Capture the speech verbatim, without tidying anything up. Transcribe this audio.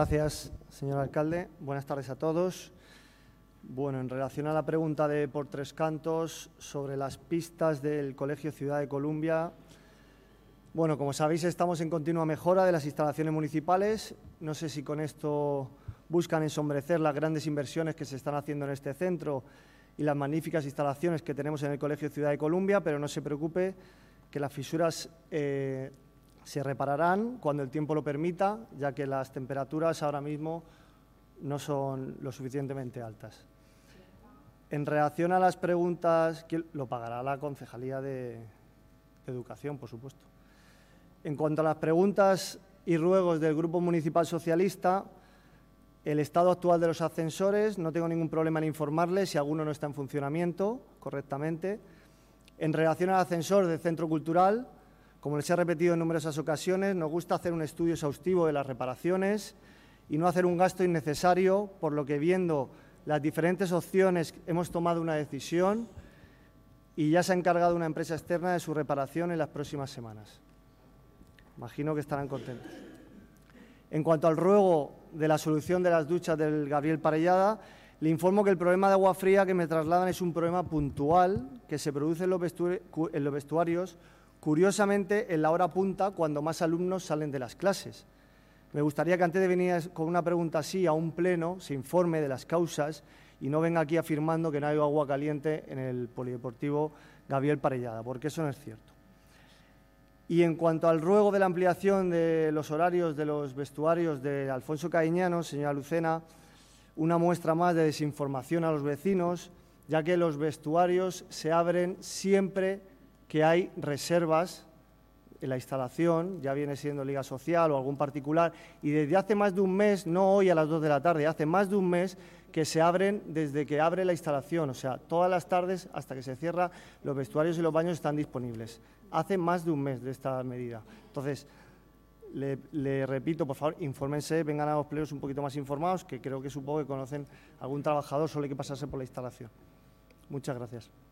Gracias, señor alcalde. Buenas tardes a todos. Bueno, en relación a la pregunta de Por Tres Cantos sobre las pistas del Colegio Ciudad de Columbia, bueno, como sabéis, estamos en continua mejora de las instalaciones municipales. No sé si con esto buscan ensombrecer las grandes inversiones que se están haciendo en este centro y las magníficas instalaciones que tenemos en el Colegio Ciudad de Columbia, pero no se preocupe que las fisuras eh, se repararán cuando el tiempo lo permita, ya que las temperaturas ahora mismo no son lo suficientemente altas. En relación a las preguntas, lo pagará la Concejalía de Educación, por supuesto. En cuanto a las preguntas y ruegos del Grupo Municipal Socialista, el estado actual de los ascensores, no tengo ningún problema en informarles si alguno no está en funcionamiento correctamente. En relación al ascensor del Centro Cultural, como les he repetido en numerosas ocasiones, nos gusta hacer un estudio exhaustivo de las reparaciones y no hacer un gasto innecesario, por lo que viendo las diferentes opciones hemos tomado una decisión y ya se ha encargado una empresa externa de su reparación en las próximas semanas. Imagino que estarán contentos. En cuanto al ruego de la solución de las duchas del Gabriel Parellada, le informo que el problema de agua fría que me trasladan es un problema puntual que se produce en los, en los vestuarios, curiosamente en la hora punta, cuando más alumnos salen de las clases. Me gustaría que antes de venir con una pregunta así a un pleno se informe de las causas y no venga aquí afirmando que no hay agua caliente en el Polideportivo Gabriel Parellada, porque eso no es cierto. Y en cuanto al ruego de la ampliación de los horarios de los vestuarios de Alfonso Cariñano, señora Lucena, una muestra más de desinformación a los vecinos, ya que los vestuarios se abren siempre que hay reservas en la instalación, ya viene siendo Liga Social o algún particular, y desde hace más de un mes, no hoy a las dos de la tarde, hace más de un mes que se abren desde que abre la instalación, o sea, todas las tardes hasta que se cierra, los vestuarios y los baños están disponibles. Hace más de un mes de esta medida. Entonces, le, le repito, por favor, infórmense, vengan a los plenos un poquito más informados, que creo que supongo que conocen algún trabajador, solo hay que pasarse por la instalación. Muchas gracias.